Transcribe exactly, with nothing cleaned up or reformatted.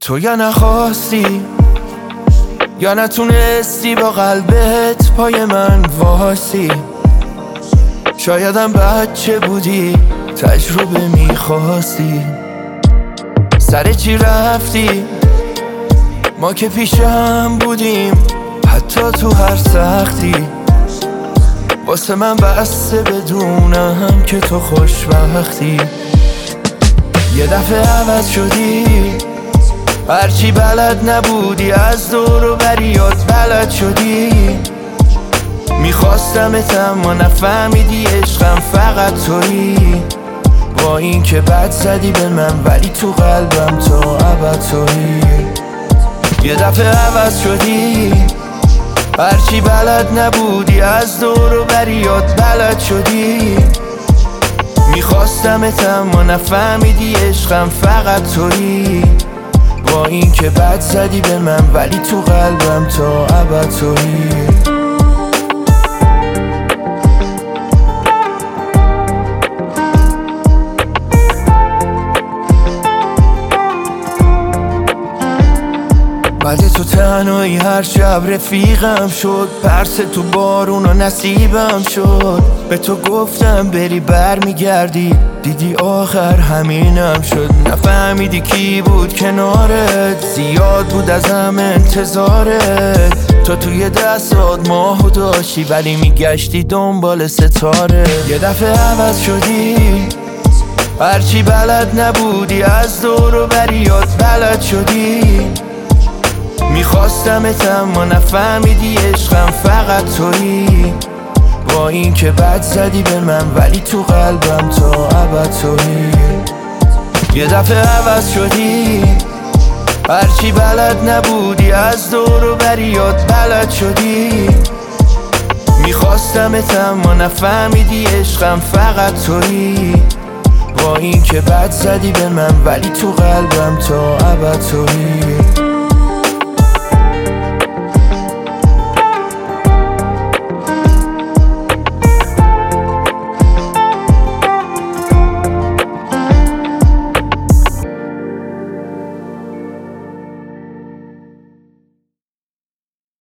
تو یا نخواستی یا نتونستی با قلبت پای من واسی. شایدم بچه بودی تجربه میخواستی. سر چی رفتی؟ ما که پیشم بودیم حتی تو هر سختی. واسه من بسته بدونم که تو خوشبختی. یه دفعه عوض شدی، هرچی بلد نبودی از دور و بریات بلد شدی. میخواستمت اما نفهمیدی عشقم فقط تویی. با این که بد زدی به من ولی تو قلبم تا ابد تویی. یه دفعه عوض شدی، هرچی بلد نبودی از دور و بریات بلد شدی. میخواستمت اما نفهمیدی عشقم فقط تویی. با این که بد زدی به من ولی تو قلبم تا ابد تویی. بعد تو تنهایی هر شب رفیقم شد. پرس تو بارون و نصیبم شد. به تو گفتم بری بر میگردی، دیدی آخر همینم شد. نفهمیدی کی بود کنارت، زیاد بود ازم انتظارت. تو توی دستات ماهو داشتی ولی میگشتی دنبال ستاره. یه دفعه عوض شدی، هرچی بلد نبودی از دور و بریات بلد شدی. میخواستمت اما نفهمیدی عشقم فقط تویی. با این که بد زدی به من ولی تو قلبم تا ابد تویی. یه دفعه عوض شدی، هرچی بلد نبودی از دور و بریات بلد شدی. میخواستمت اما نفهمیدی عشقم فقط تویی. با این که بد زدی به من ولی تو قلبم تا ابد تویی.